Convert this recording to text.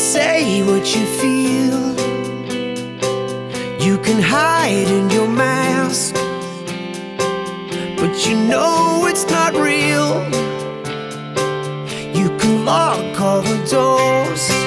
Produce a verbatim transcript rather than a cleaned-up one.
say what you feel. You can hide in your mask, but you know it's not real. You can lock all the doors,